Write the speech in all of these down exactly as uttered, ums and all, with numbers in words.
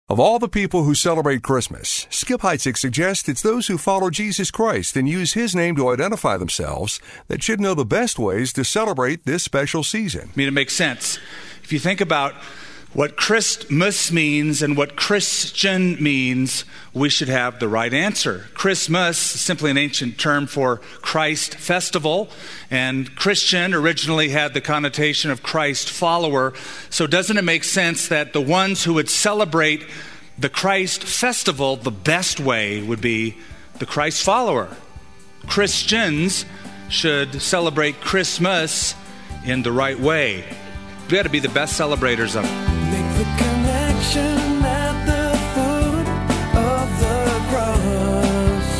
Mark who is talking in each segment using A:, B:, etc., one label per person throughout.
A: Of all the people who celebrate Christmas, Skip Heitzig suggests it's those who follow Jesus Christ and use His name to identify themselves that should know the best ways to celebrate this special season.
B: I mean, it makes sense. If you think about what Christmas means and what Christian means, we should have the right answer. Christmas is simply an ancient term for Christ festival, and Christian originally had the connotation of Christ follower. So doesn't it make sense that the ones who would celebrate the Christ festival, the best way would be the Christ follower? Christians should celebrate Christmas in the right way. We got to be the best celebrators of it.
C: Make the connection at the foot of the cross.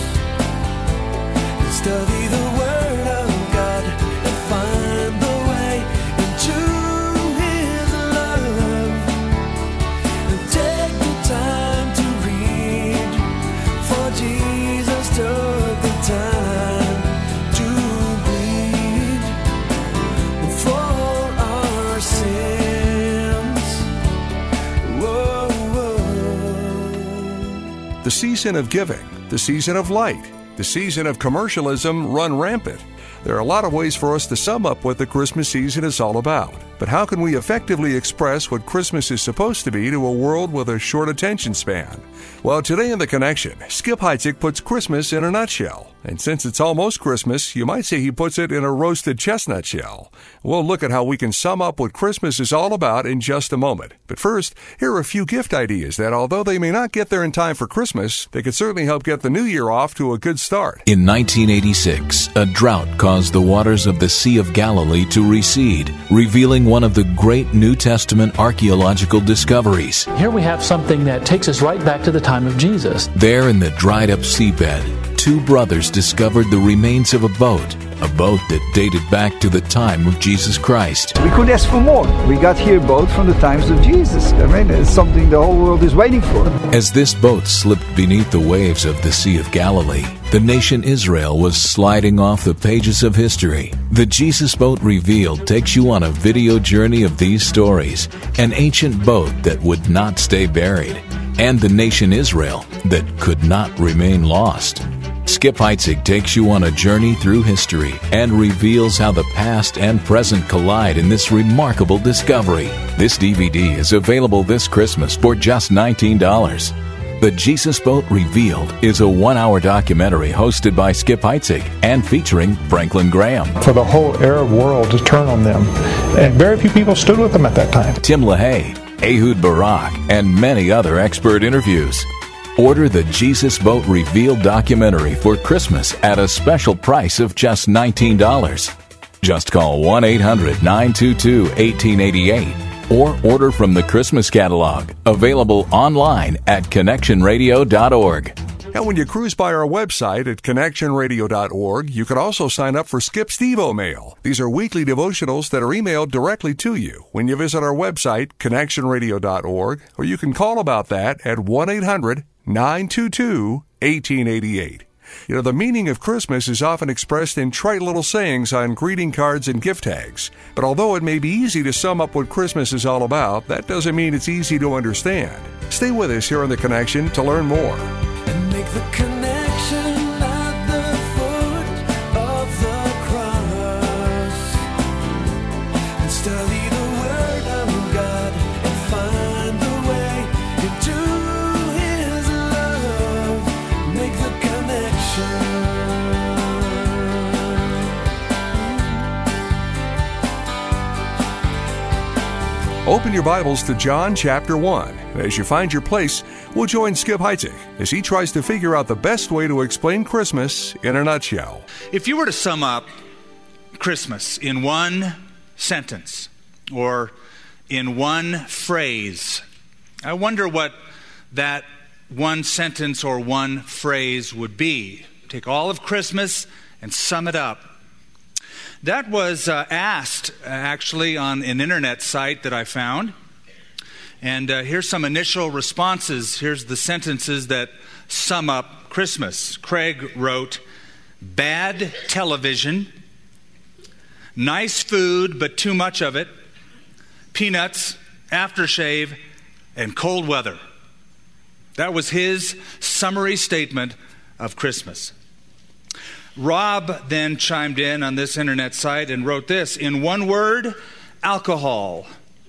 C: Study the Word of God and find the way into His love. And take the time to read, for Jesus took the time to bleed for our sins. Whoa, whoa.
A: The season of giving, the season of light, the season of commercialism run rampant. There are a lot of ways for us to sum up what the Christmas season is all about. But how can we effectively express what Christmas is supposed to be to a world with a short attention span? Well, today in The Connection, Skip Heitzig puts Christmas in a nutshell. And since it's almost Christmas, you might say he puts it in a roasted chestnut shell. We'll look at how we can sum up what Christmas is all about in just a moment. But first, here are a few gift ideas that, although they may not get there in time for Christmas, they could certainly help get the new year off to a good start.
D: In nineteen eighty-six, a drought caused the waters of the Sea of Galilee to recede, revealing one of the great New Testament archaeological discoveries.
E: Here we have something that takes us right back to the time of Jesus.
D: There in the dried-up seabed, two brothers discovered the remains of a boat, a boat that dated back to the time of Jesus Christ.
F: We could ask for more. We got here a boat from the times of Jesus. I mean, it's something the whole world is waiting for.
D: As this boat slipped beneath the waves of the Sea of Galilee, the nation Israel was sliding off the pages of history. The Jesus Boat Revealed takes you on a video journey of these stories, an ancient boat that would not stay buried, and the nation Israel that could not remain lost. Skip Heitzig takes you on a journey through history and reveals how the past and present collide in this remarkable discovery. This D V D is available this Christmas for just nineteen dollars. The Jesus Boat Revealed is a one-hour documentary hosted by Skip Heitzig and featuring Franklin Graham.
G: For the whole Arab world to turn on them. And very few people stood with them at that time.
D: Tim LaHaye, Ehud Barak, and many other expert interviews. Order the Jesus Boat Revealed documentary for Christmas at a special price of just nineteen dollars. Just call one eight hundred nine two two one eight eight eight or order from the Christmas catalog, available online at connection radio dot org.
A: And when you cruise by our website at connection radio dot org, you can also sign up for Skip's Devo Mail. These are weekly devotionals that are emailed directly to you when you visit our website, connection radio dot org, or you can call about that at one eight hundred nine two two one eight eight eight. You know, the meaning of Christmas is often expressed in trite little sayings on greeting cards and gift tags. But although it may be easy to sum up what Christmas is all about, that doesn't mean it's easy to understand. Stay with us here on The Connection to learn more.
C: And make the connection at the foot of the cross. And study the Word of God and find the way into His love. Make the connection.
A: Open your Bibles to John chapter one. As you find your place, we'll join Skip Heitzig as he tries to figure out the best way to explain Christmas in a nutshell.
B: If you were to sum up Christmas in one sentence or in one phrase, I wonder what that one sentence or one phrase would be. Take all of Christmas and sum it up. That was uh, asked uh, actually on an internet site that I found. And uh, here's some initial responses. Here's the sentences that sum up Christmas. Craig wrote, bad television, nice food but too much of it, peanuts, aftershave, and cold weather. That was his summary statement of Christmas. Rob then chimed in on this internet site and wrote this: in one word, alcohol.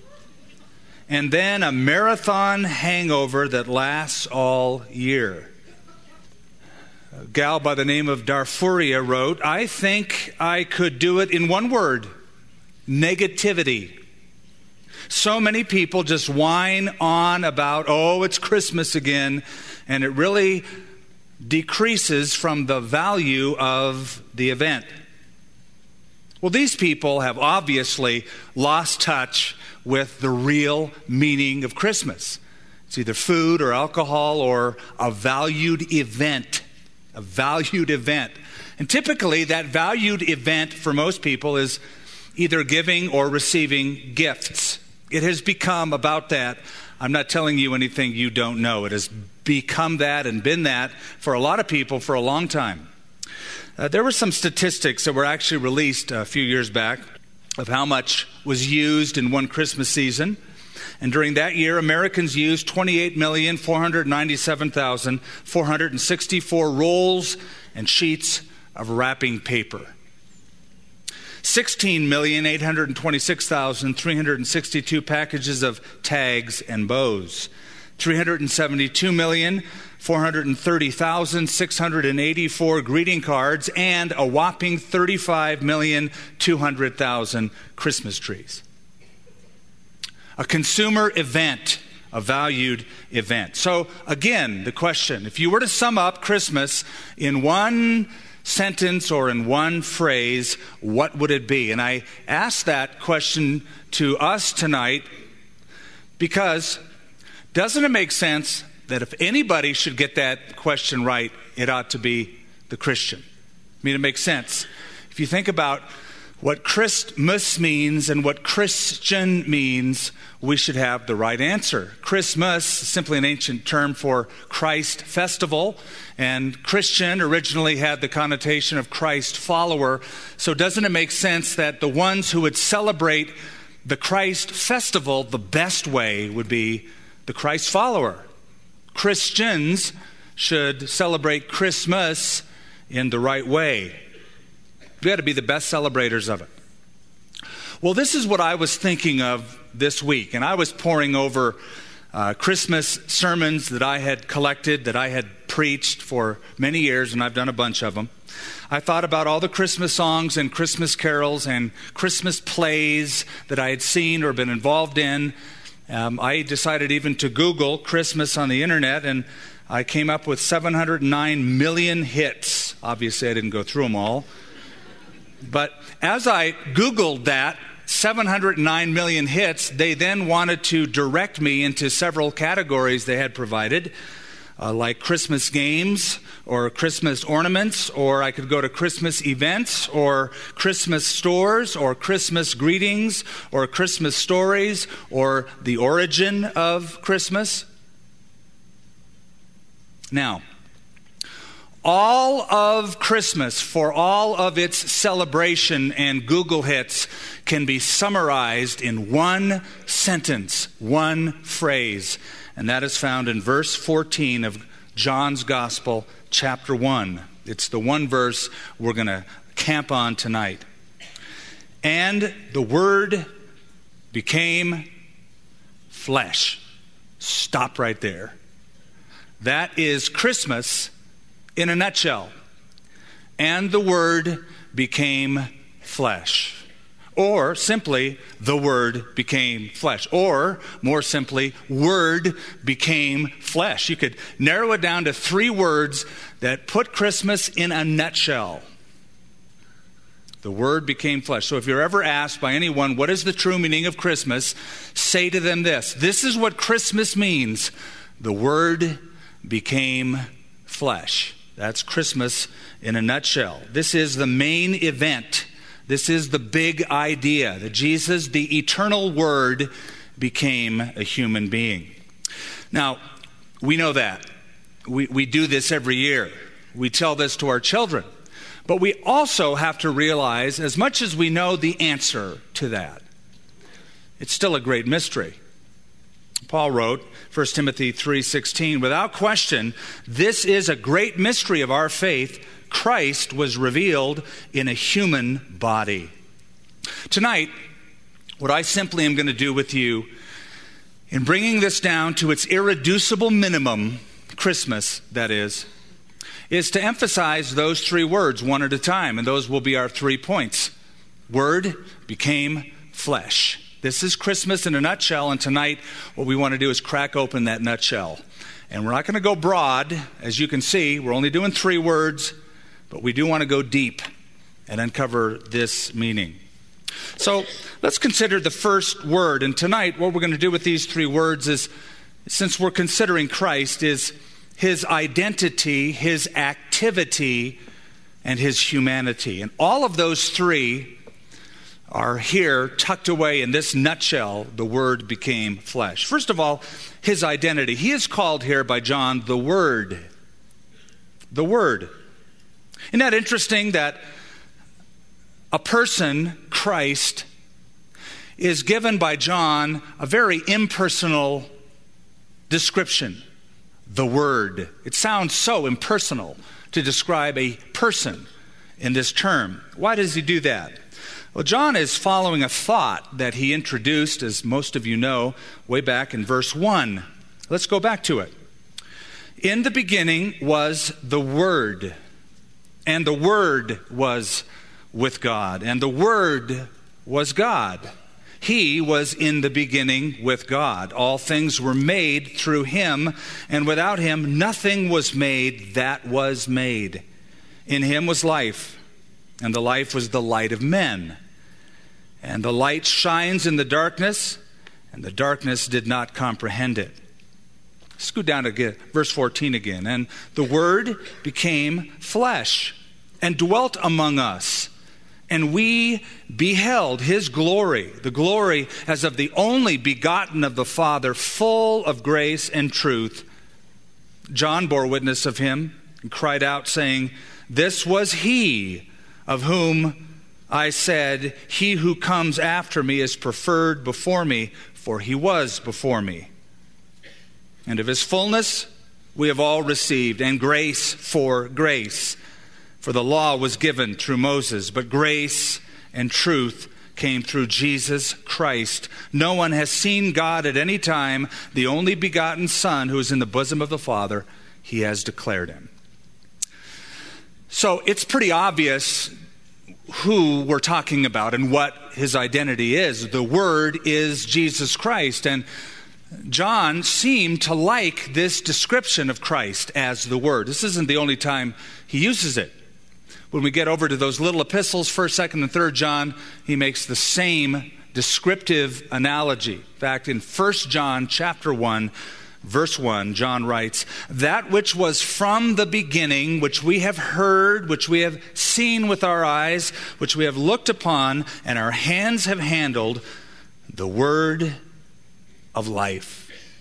B: And then a marathon hangover that lasts all year. A gal by the name of Darfuria wrote, I think I could do it in one word: negativity. So many people just whine on about, oh, it's Christmas again, and it really decreases from the value of the event. Well, these people have obviously lost touch with the real meaning of Christmas. It's either food or alcohol or a valued event. A valued event. And typically that valued event for most people is either giving or receiving gifts. It has become about that. I'm not telling you anything you don't know. It has become that and been that for a lot of people for a long time. Uh, there were some statistics that were actually released a few years back of how much was used in one Christmas season. And during that year, Americans used twenty-eight million, four hundred ninety-seven thousand, four hundred sixty-four rolls and sheets of wrapping paper. sixteen million, eight hundred twenty-six thousand, three hundred sixty-two packages of tags and bows. three hundred seventy-two million, four hundred thirty thousand, six hundred eighty-four greeting cards, and a whopping thirty-five million, two hundred thousand Christmas trees. A consumer event, a valued event. So again, the question, if you were to sum up Christmas in one sentence or in one phrase, what would it be? And I ask that question to us tonight because doesn't it make sense that if anybody should get that question right, it ought to be the Christian? I mean, it makes sense. If you think about what Christmas means and what Christian means, we should have the right answer. Christmas is simply an ancient term for Christ festival, and Christian originally had the connotation of Christ follower. So doesn't it make sense that the ones who would celebrate the Christ festival the best way would be the Christ follower? Christians should celebrate Christmas in the right way. We ought to be the best celebrators of it. Well, this is what I was thinking of this week, and I was poring over uh, Christmas sermons that I had collected, that I had preached for many years, and I've done a bunch of them. I thought about all the Christmas songs and Christmas carols and Christmas plays that I had seen or been involved in. Um, I decided even to Google Christmas on the internet, and I came up with seven hundred nine million hits. Obviously, I didn't go through them all. But as I Googled that, seven hundred nine million hits, they then wanted to direct me into several categories they had provided, uh, like Christmas games or Christmas ornaments, or I could go to Christmas events or Christmas stores or Christmas greetings or Christmas stories or the origin of Christmas. Now, all of Christmas, for all of its celebration and Google hits, can be summarized in one sentence, one phrase. And that is found in verse fourteen of John's Gospel, chapter one. It's the one verse we're going to camp on tonight. And the Word became flesh. Stop right there. That is Christmas in a nutshell. And the Word became flesh. Or simply, the Word became flesh. Or, more simply, Word became flesh. You could narrow it down to three words that put Christmas in a nutshell. The Word became flesh. So if you're ever asked by anyone, what is the true meaning of Christmas? Say to them this. This is what Christmas means. The Word became flesh. That's Christmas in a nutshell. This is the main event. This is the big idea that Jesus, the eternal Word, became a human being. Now, we know that. We, we do this every year. We tell this to our children. But we also have to realize, as much as we know the answer to that, it's still a great mystery. Paul wrote, First Timothy three sixteen, without question, this is a great mystery of our faith. Christ was revealed in a human body. Tonight, what I simply am going to do with you in bringing this down to its irreducible minimum, Christmas, that is, is to emphasize those three words one at a time, and those will be our three points. Word became flesh. This is Christmas in a nutshell, and tonight what we want to do is crack open that nutshell. And we're not going to go broad. As you can see, we're only doing three words, but we do want to go deep and uncover this meaning. So let's consider the first word. And tonight what we're going to do with these three words is, since we're considering Christ, is his identity, his activity, and his humanity. And all of those three are here tucked away in this nutshell. The Word became flesh. First of all, his identity. He is called here by John the Word. The Word. Isn't that interesting that a person, Christ, is given by John a very impersonal description? The Word. It sounds so impersonal to describe a person in this term. Why does he do that? Well, John is following a thought that he introduced, as most of you know, way back in verse one. Let's go back to it. In the beginning was the Word, and the Word was with God, and the Word was God. He was in the beginning with God. All things were made through him, and without him nothing was made that was made. In him was life, and the life was the light of men. And the light shines in the darkness, and the darkness did not comprehend it. Let's go down to verse fourteen again. And the Word became flesh and dwelt among us. And we beheld his glory, the glory as of the only begotten of the Father, full of grace and truth. John bore witness of him and cried out, saying, this was he of whom I said, he who comes after me is preferred before me, for he was before me. And of his fullness we have all received, and grace for grace. For the law was given through Moses, but grace and truth came through Jesus Christ. No one has seen God at any time. The only begotten Son, who is in the bosom of the Father, he has declared him. So it's pretty obvious who we're talking about and what his identity is. The Word is Jesus Christ. And John seemed to like this description of Christ as the Word. This isn't the only time he uses it. When we get over to those little epistles, first, second, and third John, he makes the same descriptive analogy. In fact, in First John chapter one, verse one, John writes, that which was from the beginning, which we have heard, which we have seen with our eyes, which we have looked upon, and our hands have handled, the word of life.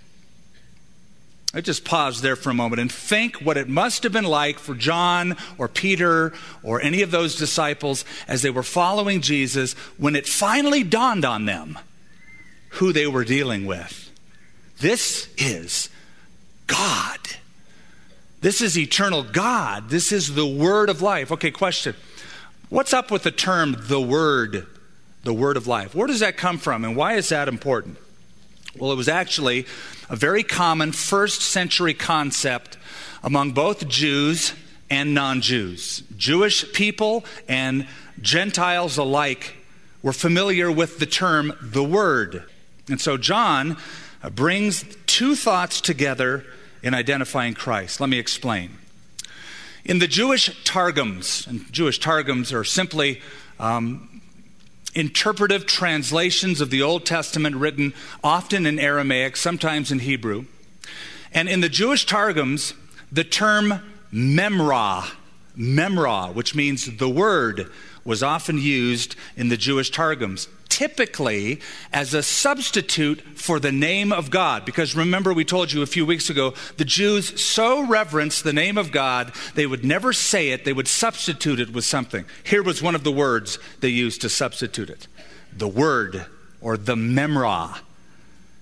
B: I just pause there for a moment and think what it must have been like for John or Peter or any of those disciples as they were following Jesus when it finally dawned on them who they were dealing with. This is God. This is eternal God. This is the Word of life. Okay, question. What's up with the term the Word, the Word of life? Where does that come from, and why is that important? Well, it was actually a very common first century concept among both Jews and non-Jews. Jewish people and Gentiles alike were familiar with the term the Word. And so John brings two thoughts together in identifying Christ. Let me explain. In the Jewish Targums, and Jewish Targums are simply um, interpretive translations of the Old Testament written often in Aramaic, sometimes in Hebrew. And in the Jewish Targums, the term memra, memra, which means the word, was often used in the Jewish Targums, typically as a substitute for the name of God. Because remember, we told you a few weeks ago, the Jews so reverenced the name of God, they would never say it, they would substitute it with something. Here was one of the words they used to substitute it. The word, or the memra.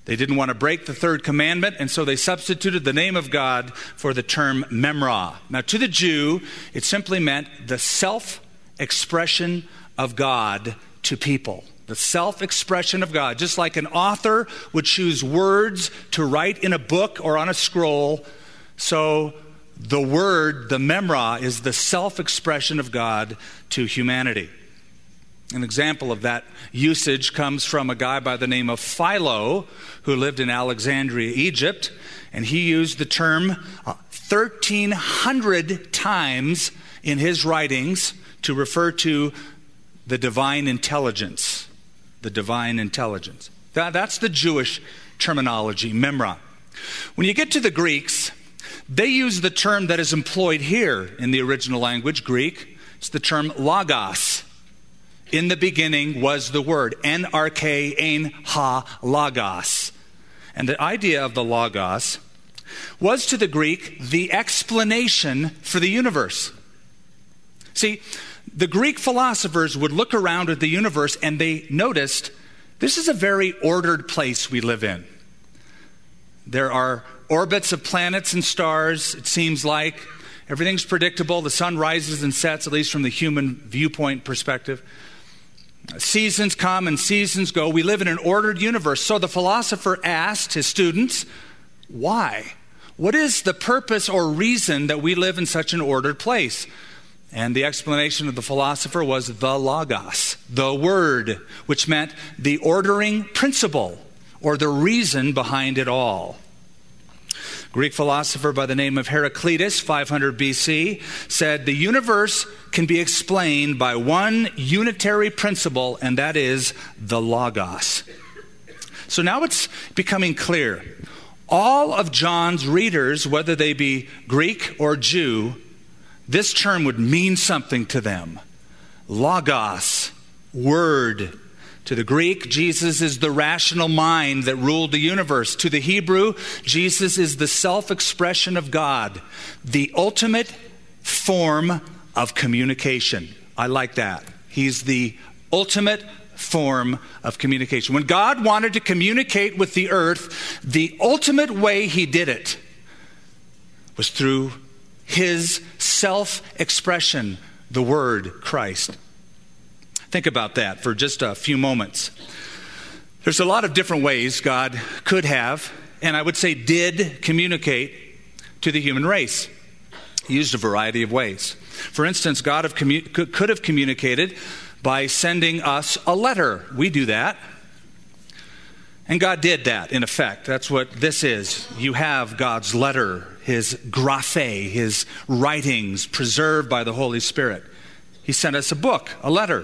B: They didn't want to break the third commandment, and so they substituted the name of God for the term memra. Now, to the Jew, it simply meant the self-expression of God to people. The self-expression of God. Just like an author would choose words to write in a book or on a scroll, so the word, the memra, is the self-expression of God to humanity. An example of that usage comes from a guy by the name of Philo, who lived in Alexandria, Egypt, and he used the term thirteen hundred times in his writings to refer to the divine intelligence. The divine intelligence. That, that's the Jewish terminology, memra. When you get to the Greeks, they use the term that is employed here in the original language, Greek. It's the term logos. In the beginning was the word, N R K, ein ha, logos. And the idea of the logos was to the Greek the explanation for the universe. See, the Greek philosophers would look around at the universe and they noticed this is a very ordered place we live in. There are orbits of planets and stars, it seems like. Everything's predictable. The sun rises and sets, at least from the human viewpoint perspective. Seasons come and seasons go. We live in an ordered universe. So the philosopher asked his students, why? What is the purpose or reason that we live in such an ordered place? And the explanation of the philosopher was the logos, the word, which meant the ordering principle or the reason behind it all. Greek philosopher by the name of Heraclitus, five hundred B C, said the universe can be explained by one unitary principle, and that is the logos. So now it's becoming clear. All of John's readers, whether they be Greek or Jew, this term would mean something to them. Logos, word. To the Greek, Jesus is the rational mind that ruled the universe. To the Hebrew, Jesus is the self-expression of God, the ultimate form of communication. I like that. He's the ultimate form of communication. When God wanted to communicate with the earth, the ultimate way he did it was through his self-expression, the Word, Christ. Think about that for just a few moments. There's a lot of different ways God could have, and I would say did, communicate to the human race. He used a variety of ways. For instance, God have commu- could have communicated by sending us a letter. We do that. And God did that, in effect. That's what this is. You have God's letter, his graphe, his writings preserved by the Holy Spirit. He sent us a book, a letter.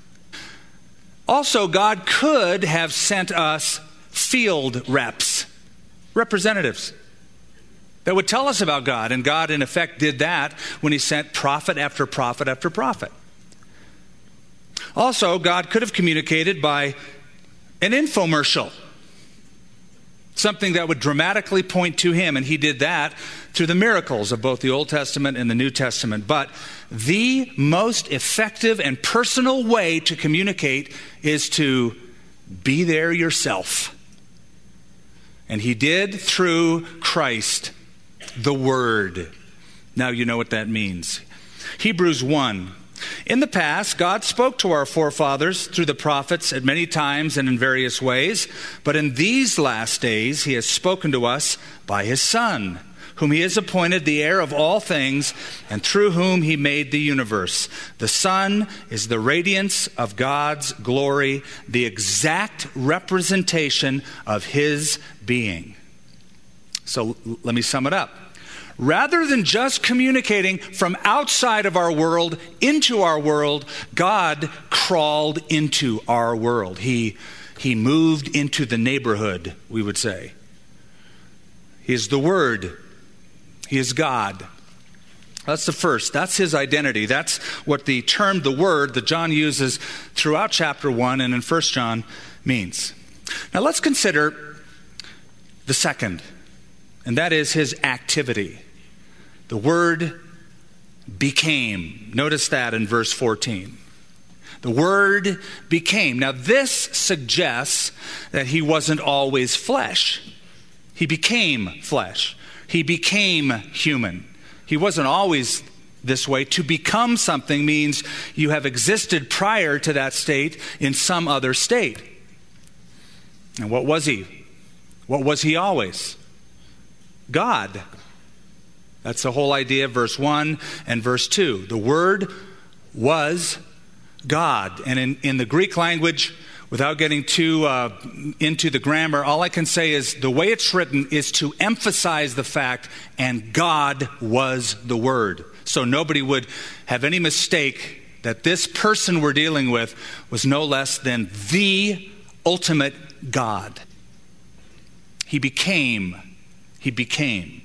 B: Also, God could have sent us field reps, representatives, that would tell us about God. And God, in effect, did that when he sent prophet after prophet after prophet. Also, God could have communicated by an infomercial, something that would dramatically point to him, and he did that through the miracles of both the Old Testament and the New Testament. But the most effective and personal way to communicate is to be there yourself. And he did through Christ, the Word. Now you know what that means. Hebrews one. In the past, God spoke to our forefathers through the prophets at many times and in various ways. But in these last days, he has spoken to us by his Son, whom he has appointed the heir of all things, and through whom he made the universe. The Son is the radiance of God's glory, the exact representation of his being. So l- let me sum it up. Rather than just communicating from outside of our world into our world, God crawled into our world. He, he moved into the neighborhood, we would say. He is the Word. He is God. That's the first. That's his identity. That's what the term, the Word, that John uses throughout chapter one and in First John means. Now let's consider the second, and that is his activity. The Word became. Notice that in verse fourteen. The Word became. Now, this suggests that he wasn't always flesh. He became flesh. He became human. He wasn't always this way. To become something means you have existed prior to that state in some other state. And what was he? What was he always? God. That's the whole idea of verse one and verse two. The Word was God. And in, in the Greek language, without getting too uh, into the grammar, all I can say is the way it's written is to emphasize the fact, and God was the Word. So nobody would have any mistake that this person we're dealing with was no less than the ultimate God. He became. He became.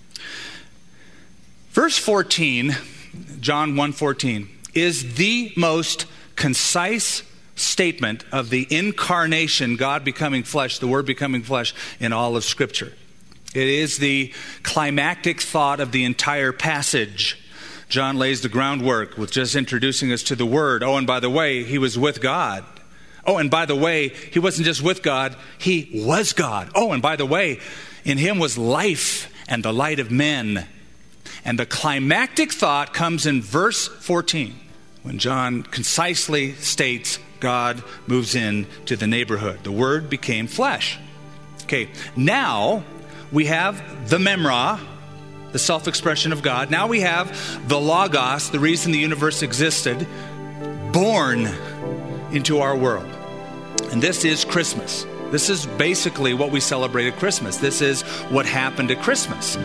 B: Verse fourteen, John one fourteen, is the most concise statement of the incarnation, God becoming flesh, the Word becoming flesh, in all of Scripture. It is the climactic thought of the entire passage. John lays the groundwork with just introducing us to the Word. Oh, and by the way, he was with God. Oh, and by the way, he wasn't just with God, he was God. Oh, and by the way, in him was life and the light of men. And the climactic thought comes in verse fourteen, when John concisely states God moves in to the neighborhood. The Word became flesh. Okay, now we have the Memra, the self-expression of God. Now we have the Logos, the reason the universe existed, born into our world. And this is Christmas. This is basically what we celebrate at Christmas. This is what happened at Christmas.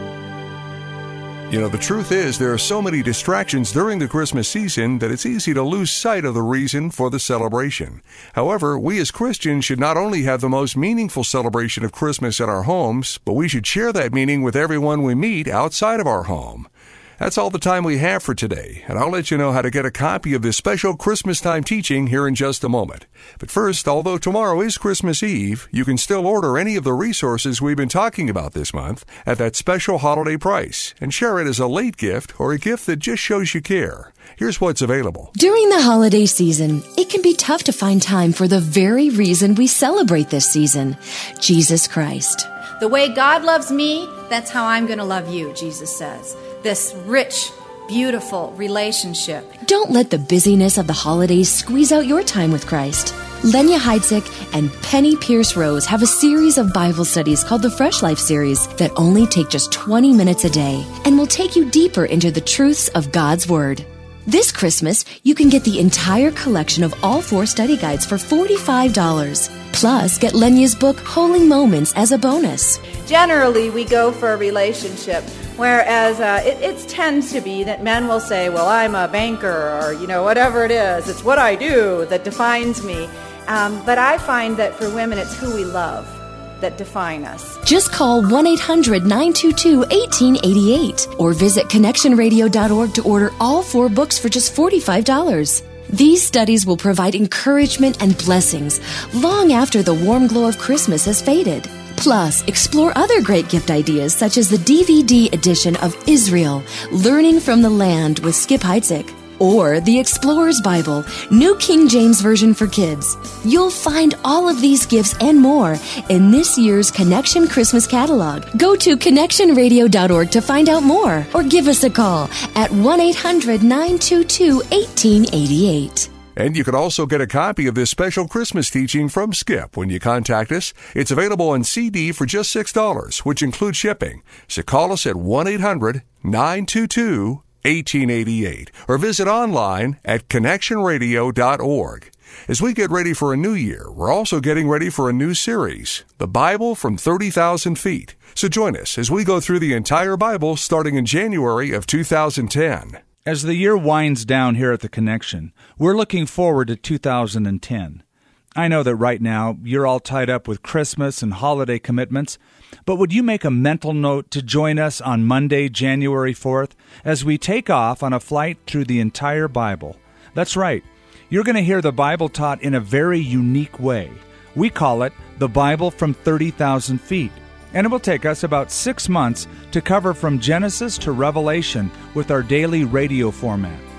A: You know, the truth is there are so many distractions during the Christmas season that it's easy to lose sight of the reason for the celebration. However, we as Christians should not only have the most meaningful celebration of Christmas at our homes, but we should share that meaning with everyone we meet outside of our home. That's all the time we have for today, and I'll let you know how to get a copy of this special Christmas time teaching here in just a moment. But first, although tomorrow is Christmas Eve, you can still order any of the resources we've been talking about this month at that special holiday price and share it as a late gift or a gift that just shows you care. Here's what's available.
H: During the holiday season, it can be tough to find time for the very reason we celebrate this season, Jesus Christ.
I: The way God loves me, that's how I'm going to love you, Jesus says. This rich, beautiful relationship.
H: Don't let the busyness of the holidays squeeze out your time with Christ. Lenya Heidsieck and Penny Pierce Rose have a series of Bible studies called the Fresh Life Series that only take just twenty minutes a day and will take you deeper into the truths of God's Word. This Christmas, you can get the entire collection of all four study guides for forty-five dollars. Plus, get Lenya's book, Holy Moments, as a bonus.
I: Generally, we go for a relationship, whereas uh, it, it tends to be that men will say, well, I'm a banker, or, you know, whatever it is. It's what I do that defines me. Um, but I find that for women, it's who we love that define us.
H: Just call one eight hundred nine two two one eight eight eight or visit connection radio dot org to order all four books for just forty-five dollars. These studies will provide encouragement and blessings long after the warm glow of Christmas has faded. Plus, explore other great gift ideas such as the D V D edition of Israel, Learning from the Land with Skip Heidsieck, or the Explorer's Bible, New King James Version for Kids. You'll find all of these gifts and more in this year's Connection Christmas catalog. Go to connection radio dot org to find out more, or give us a call at one eight hundred nine two two one eight eight eight.
A: And you can also get a copy of this special Christmas teaching from Skip when you contact us. It's available on C D for just six dollars, which includes shipping. So call us at one eight hundred nine two two one eight eight eight or visit online at connection radio dot org. As we get ready for a new year, we're also getting ready for a new series, The Bible from thirty thousand feet. So join us as we go through the entire Bible starting in January of two thousand ten.
B: As the year winds down here at The Connection, we're looking forward to two thousand ten. I know that right now you're all tied up with Christmas and holiday commitments, but would you make a mental note to join us on Monday, January fourth, as we take off on a flight through the entire Bible? That's right. You're going to hear the Bible taught in a very unique way. We call it the Bible from thirty thousand feet. And it will take us about six months to cover from Genesis to Revelation with our daily radio format.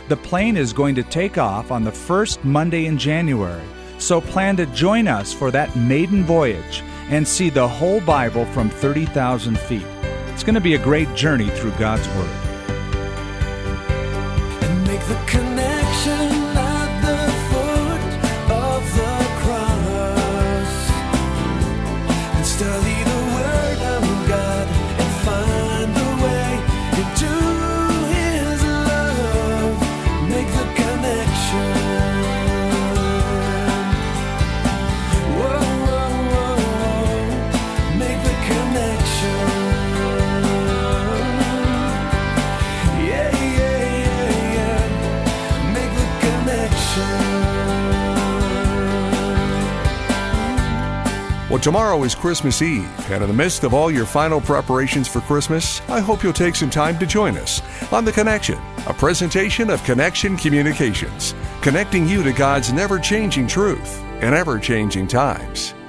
J: The plane is going to take off on the first Monday in January, so plan to join us for that maiden voyage and see the whole Bible from thirty thousand feet. It's going to be a great journey through God's Word.
C: And make the connection at the foot of the cross. And study the Word of God and find the way into His love. Make the connection. Whoa, whoa, whoa. Make the connection. Yeah, yeah, yeah, yeah. Make the connection.
A: Well, tomorrow is Christmas Eve, and in the midst of all your final preparations for Christmas, I hope you'll take some time to join us on The Connection, a presentation of Connection Communications, connecting you to God's never-changing truth in ever-changing times.